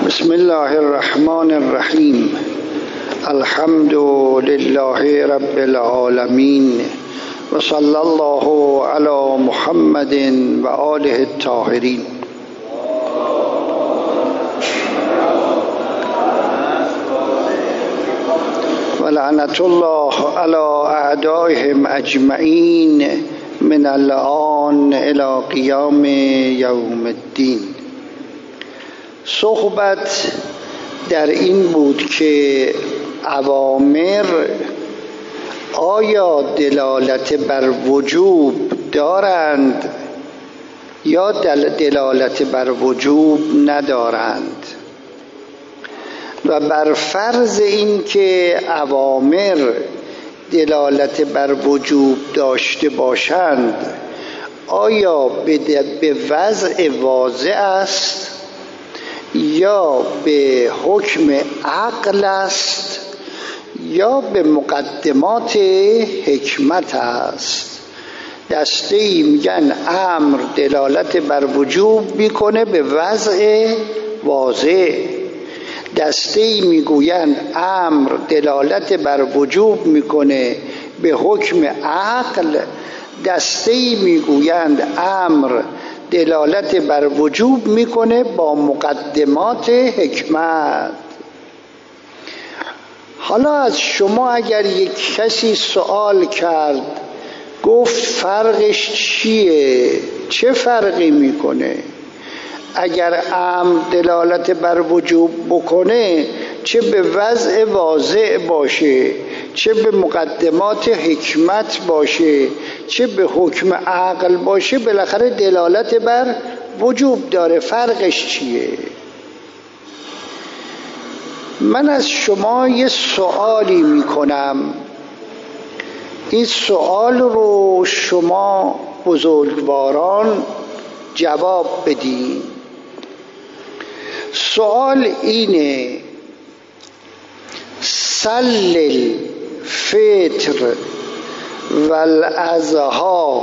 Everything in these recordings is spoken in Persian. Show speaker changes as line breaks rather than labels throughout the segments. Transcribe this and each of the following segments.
بسم الله الرحمن الرحیم. الحمد لله رب العالمین و صلی الله علی محمد و آله الطاهرین. و لعنت الله علی اعدائهم اجمعین من الآن الی قیام یوم الدین. صحبت در این بود که اوامر آیا دلالت بر وجوب دارند یا دلالت بر وجوب ندارند، و بر فرض این که اوامر دلالت بر وجوب داشته باشند آیا به وضع واضح است یا به حکم عقل است یا به مقدمات حکمت است. دسته‌ای میگن امر دلالت بر وجوب میکنه به وضع واضح، دسته‌ای میگویند امر دلالت بر وجوب میکنه به حکم عقل، دسته‌ای میگویند امر دلالت بر وجوب میکنه با مقدمات حکمت. حالا از شما اگر یک کسی سوال کرد گفت فرقش چیه، چه فرقی میکنه؟ اگر امر دلالت بر وجوب بکنه چه به وضع واضح باشه، چه به مقدمات حکمت باشه، چه به حکم عقل باشه، بالاخره دلالت بر وجوب داره. فرقش چیه؟ من از شما یه سوالی میکنم، این سوال رو شما بزرگواران جواب بدین. سوال اینه: سل الفطر والاضحی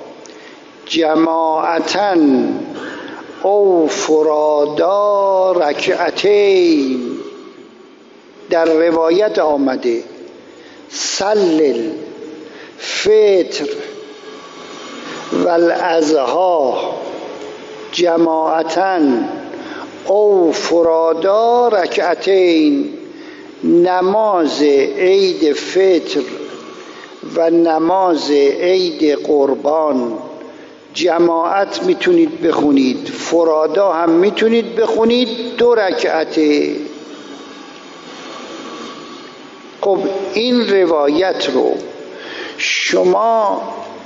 جماعتا او فرادا رکعتین. در روایت آمده سل الفطر والاضحی جماعتا او فرادا رکعتین. نماز عید فطر و نماز عید قربان جماعت میتونید بخونید، فرادا هم میتونید بخونید، 2 رکعته. خب این روایت رو شما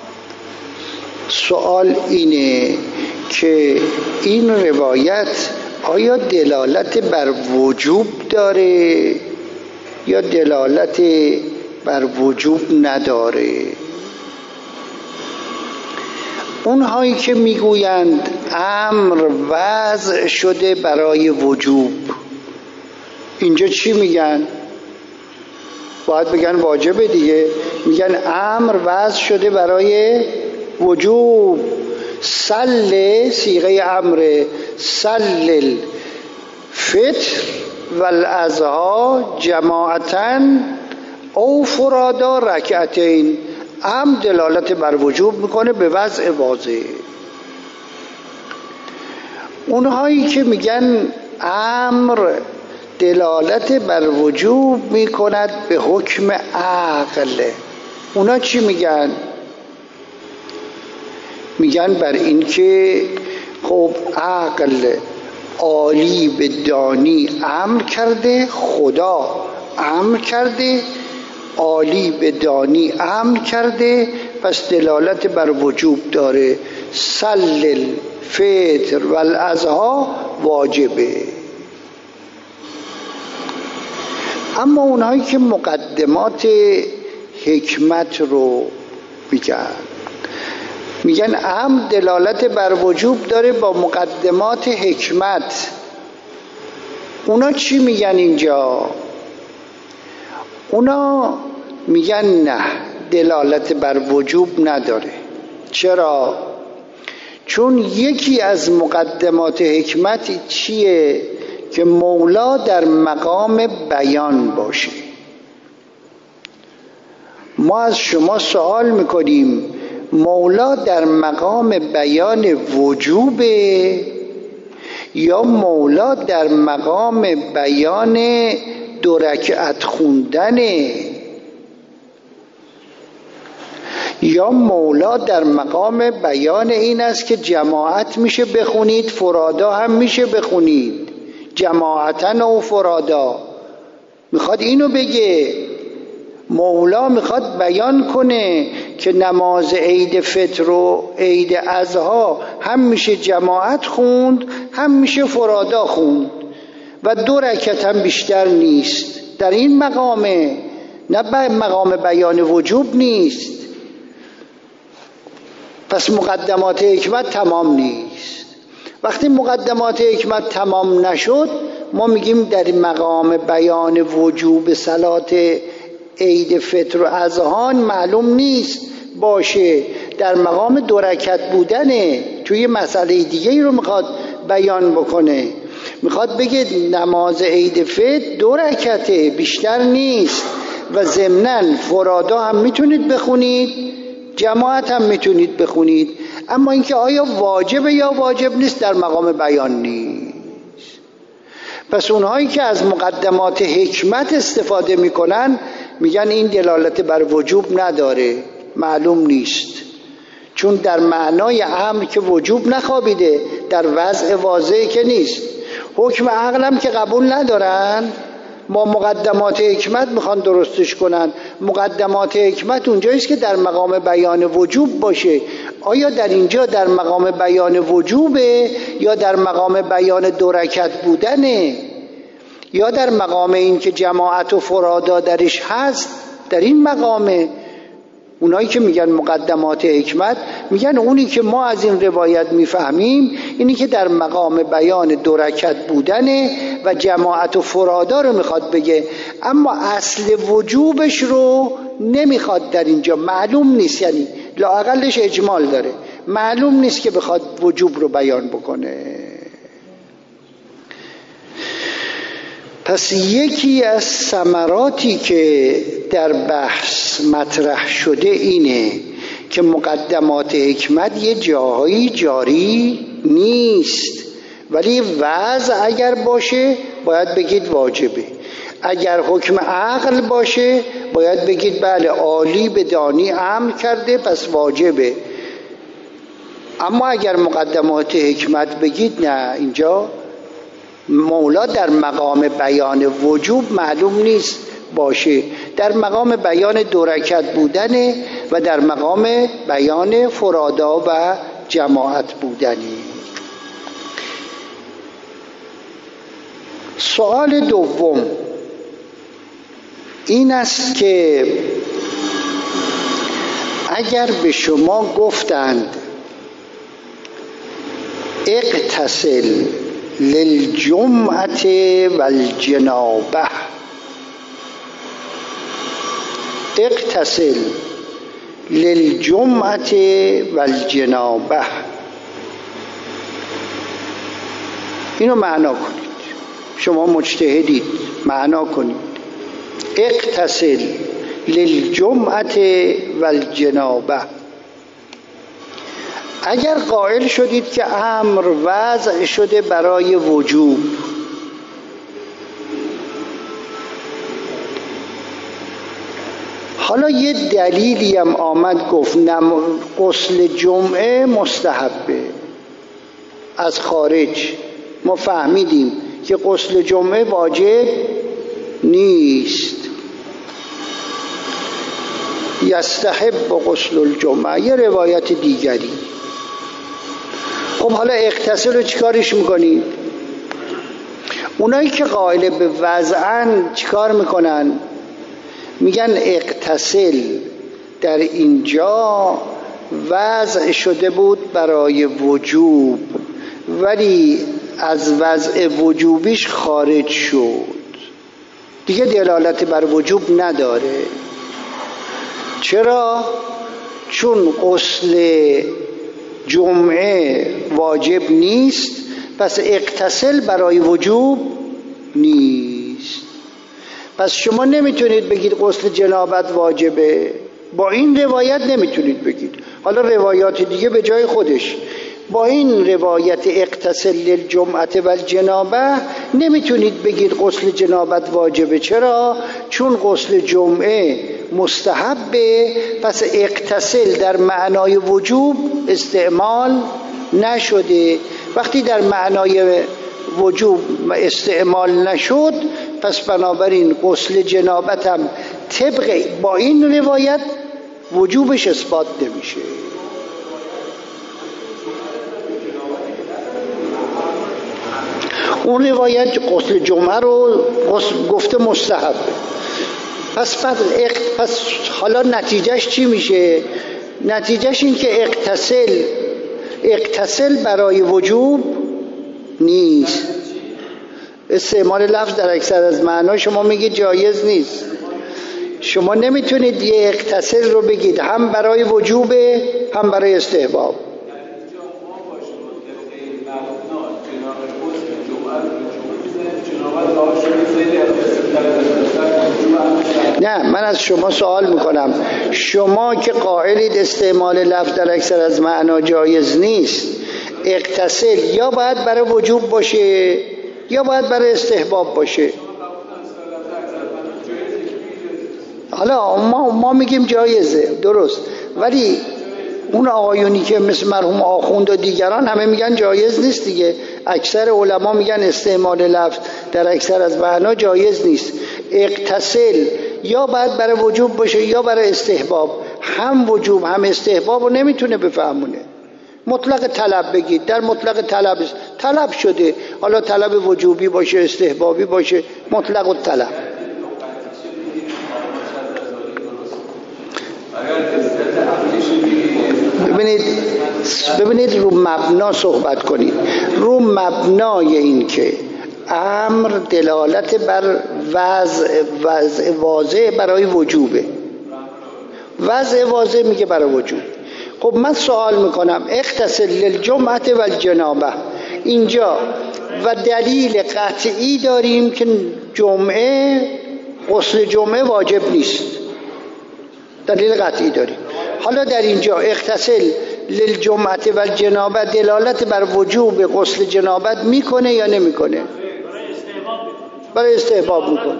سوال اینه که این روایت آیا دلالت بر وجوب داره یا دلالت بر وجوب نداره؟ اونهایی که میگویند امر وضع شده برای وجوب، اینجا چی میگن؟ باید بگن واجبه دیگه. میگن امر وضع شده برای وجوب. سل صیغه امر، سل الفطر والاضحی جماعتا او فرادا رکعتین. دلالت بر وجوب میکنه به وضع واضح. اونهایی که میگن امر دلالت بر وجوب میکند به حکم عقل، اونا چی میگن؟ میگن بر این که خب عقل عالی به دانی امر کرده، خدا امر کرده، عالی به دانی امر کرده، پس دلالت بر وجوب داره. سل الفطر والاضحی واجبه. اما اونهایی که مقدمات حکمت رو میگن امر دلالت بر وجوب داره با مقدمات حکمت، اونا چی میگن اینجا؟ اونا میگن نه، دلالت بر وجوب نداره. چرا؟ چون یکی از مقدمات حکمت چیه؟ که مولا در مقام بیان باشه. ما از شما سوال میکنیم مولا در مقام بیان وجوبه یا مولا در مقام بیان 2 رکعت خوندنه، یا مولا در مقام بیان این است که جماعت میشه بخونید، فرادا هم میشه بخونید، جماعتن و فرادا. میخواد اینو بگه، مولا میخواد بیان کنه که نماز عید فطر و عید اضحی هم میشه جماعت خوند هم میشه فرادا خوند و 2 رکعت هم بیشتر نیست. در این مقامه، نه مقام بیان وجوب نیست. پس مقدمات حکمت تمام نیست. وقتی مقدمات حکمت تمام نشد ما میگیم در مقام بیان وجوب صلات عید فطر و اضحی معلوم نیست باشه، در مقام 2 رکعت بودنه. توی مسئله دیگه ای رو میخواد بیان بکنه، میخواد بگه نماز عید فطر 2 رکعته بیشتر نیست و ضمناً فرادا هم میتونید بخونید، جماعت هم میتونید بخونید. اما اینکه آیا واجبه یا واجب نیست در مقام بیان نیست. پس اونهایی که از مقدمات حکمت استفاده میکنن میگن این دلالت بر وجوب نداره، معلوم نیست، چون در معنای امر که وجوب نخوابیده، در وضع واضحه که نیست. حکم عقلم که قبول ندارن، ما مقدمات حکمت میخوان درستش کنن. مقدمات حکمت اونجاییست که در مقام بیان وجوب باشه. آیا در اینجا در مقام بیان وجوبه یا در مقام بیان 2 رکعت بودنه یا در مقام این که جماعت و فرادا درش هست؟ در این مقامه. اونایی که میگن مقدمات حکمت میگن اونی که ما از این روایت میفهمیم اینی که در مقام بیان 2 رکعت بودنه و جماعت و فرادا رو میخواد بگه، اما اصل وجوبش رو نمیخواد در اینجا، معلوم نیست، یعنی لااقلش اجمال داره، معلوم نیست که بخواد وجوب رو بیان بکنه. پس یکی از ثمراتی که در بحث مطرح شده اینه که مقدمات حکمت یه جاهایی جاری نیست، ولی وضع اگر باشه باید بگید واجبه، اگر حکم عقل باشه باید بگید بله عالی به دانی امر کرده پس واجبه. اما اگر مقدمات حکمت بگید نه، اینجا مولا در مقام بیان وجوب معلوم نیست باشه، در مقام بیان 2 رکعت بودنه و در مقام بیان فرادا و جماعت بودنی. سوال دوم این است که اگر به شما گفتند اغتسل للجمعة والجنابه، اغتسل للجمعة والجنابه، اینو معنا کنید. شما مجتهدید، معنا کنید اغتسل للجمعة والجنابه. اگر قائل شدید که امر وضع شده برای وجوب، حالا یه دلیلی هم آمد گفت غسل جمعه مستحبه، از خارج ما فهمیدیم که غسل جمعه واجب نیست، یستحب غسل الجمعه، یه روایت دیگری. خب حالا اغتسل رو چیکارش میکنید؟ اونایی که قائل به وضعن چیکار میکنن؟ میگن اغتسل در اینجا وضع شده بود برای وجوب ولی از وضع وجوبیش خارج شد، دیگه دلالت بر وجوب نداره. چرا؟ چون غسل جمعه واجب نیست، پس اغتسل برای وجوب نیست. پس شما نمیتونید بگید غسل جنابت واجبه، با این روایت نمیتونید بگید. حالا روایات دیگه به جای خودش، با این روایت اغتسل للجمعه و الجنابه نمیتونید بگید غسل جنابت واجبه. چرا؟ چون غسل جمعه مستحبه، پس اغتسل در معنای وجوب استعمال نشده. وقتی در معنای وجوب استعمال نشد، پس بنابراین غسل جنابت هم طبق با این روایت وجوبش اثبات نمیشه. اون روایت غسل جمعه رو گفته مستحب. پس حالا نتیجهش چی میشه؟ نتیجهش این که اغتسل برای وجوب نیست. استعمال لفظ در اکثر از معنا شما میگید جایز نیست. شما نمیتونید یه اغتسل رو بگید هم برای وجوبه هم برای استحباب. نه، من از شما سوال میکنم، شما که قائلید استعمال لفظ در اکثر از معنا جایز نیست، اغتسل یا باید برای وجوب باشه یا باید برای استحباب باشه. حالا ما میگیم جایزه، درست، ولی اون آقایونی که مثل مرحوم آخوند و دیگران همه میگن جایز نیست دیگه. اکثر علما میگن استعمال لفظ در اکثر از معنا جایز نیست. اغتسل یا باید برای وجوب باشه یا برای استحباب. هم وجوب هم استحباب رو نمیتونه بفهمونه. مطلق طلب بگید، در مطلق طلب شده، حالا طلب وجوبی باشه استحبابی باشه، مطلق و طلب. ببینید رو مبنا صحبت کنید، رو مبنای این که امر دلالت بر وضع واضح برای وجوبه، وضع واضح میگه برای وجوب. خب من سوال میکنم اغتسل للجمعه و الجنابه، اینجا و دلیل قطعی داریم که غسل جمعه واجب نیست، دلیل قطعی داریم. حالا در اینجا اغتسل للجمعه و الجنابه دلالت بر وجوب غسل جنابت میکنه یا نمیکنه؟ برای استحباب میکنه.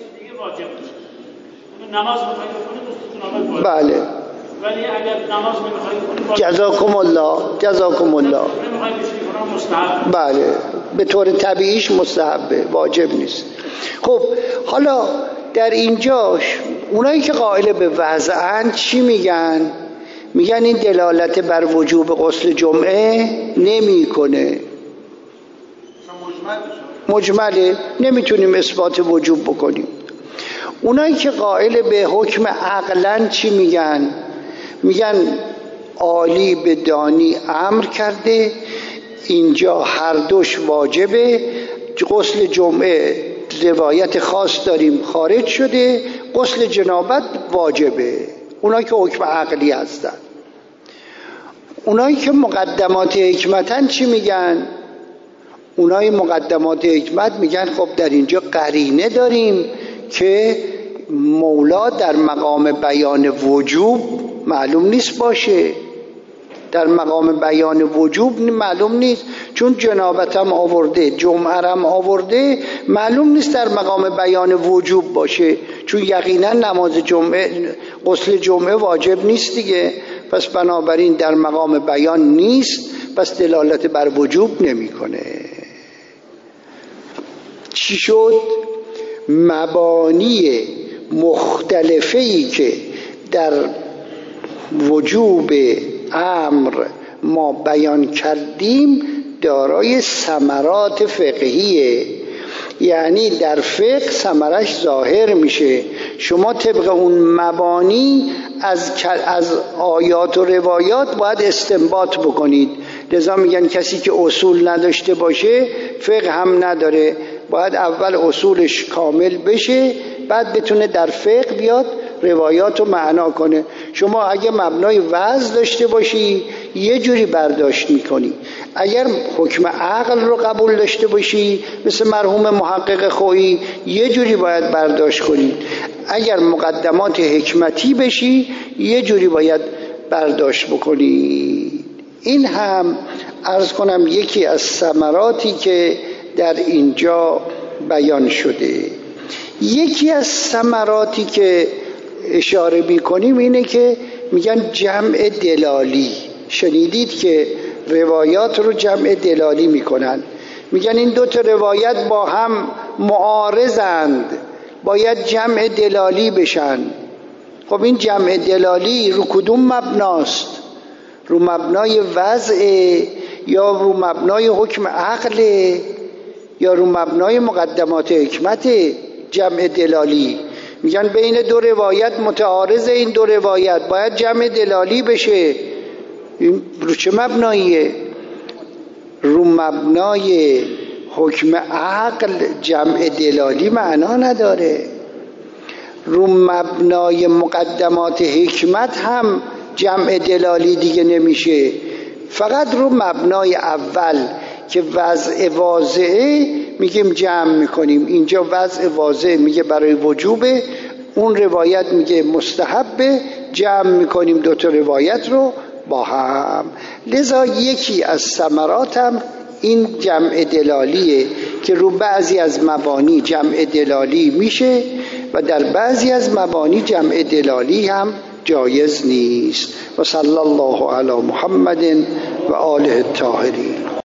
نماز میخواید بخونید غسل جنابت
بله،
ولی اگر نماز نمیخواید
جزاکم الله
مستحب.
بله، به طور طبیعیش مستحبه، واجب نیست. خب حالا در اینجاش اونایی که قائل به وضعن چی میگن؟ میگن این دلالت بر وجوب غسل جمعه نمیکنه، مجمله، نمیتونیم اثبات وجوب بکنیم. اونایی که قائل به حکم عقلن چی میگن؟ میگن عالی به دانی امر کرده، اینجا هر دوش واجبه. غسل جمعه روایت خاص داریم خارج شده، غسل جنابت واجبه. اونایی که حکم عقلی هستن. اونایی که مقدمات حکمتن چی میگن؟ اونای مقدمات حکمت میگن خب در اینجا قرینه داریم که مولا در مقام بیان وجوب معلوم نیست باشه، در مقام بیان وجوب معلوم نیست، چون جنابت هم آورده جمعه هم آورده، معلوم نیست در مقام بیان وجوب باشه، چون یقینا نماز جمعه غسل جمعه واجب نیست دیگه. پس بنابراین در مقام بیان نیست، پس دلالت بر وجوب نمیکنه. چی شد؟ مبانی مختلفی که در وجوب امر ما بیان کردیم دارای ثمرات فقهیه، یعنی در فقه ثمرش ظاهر میشه. شما طبق اون مبانی از آیات و روایات باید استنباط بکنید. لذا میگن کسی که اصول نداشته باشه فقه هم نداره، باید اول اصولش کامل بشه بعد بتونه در فقه بیاد روایات رو معنا کنه. شما اگه مبنای وضع داشته باشی یه جوری برداشت میکنی. اگر حکم عقل رو قبول داشته باشی مثل مرحوم محقق خویی یه جوری باید برداشت کنی. اگر مقدمات حکمتی بشی یه جوری باید برداشت بکنی. این هم عرض کنم یکی از ثمراتی که در اینجا بیان شده. یکی از ثمراتی که اشاره می‌کنیم اینه که میگن جمع دلالی. شنیدید که روایات رو جمع دلالی میکنن، میگن این دو تا روایت با هم معارضند، باید جمع دلالی بشن. خب این جمع دلالی رو کدوم مبناست؟ رو مبنای وضع یا رو مبنای حکم عقل یا رو مبنای مقدمات حکمت؟ جمع دلالی میگن بین دو روایت متعارض، این دو روایت باید جمع دلالی بشه. این رو چه مبناییه؟ رو مبنای حکم عقل جمع دلالی معنا نداره. رو مبنای مقدمات حکمت هم جمع دلالی دیگه نمیشه. فقط رو مبنای اول که وضع واضحه میگیم جمع میکنیم. اینجا وضع واضح میگه برای وجوبه، اون روایت میگه مستحبه، جمع میکنیم دوتا روایت رو با هم. لذا یکی از ثمرات هم این جمع دلالیه که رو بعضی از مبانی جمع دلالی میشه و در بعضی از مبانی جمع دلالی هم جایز نیست. و صلی الله علی محمد و آله الطاهرین.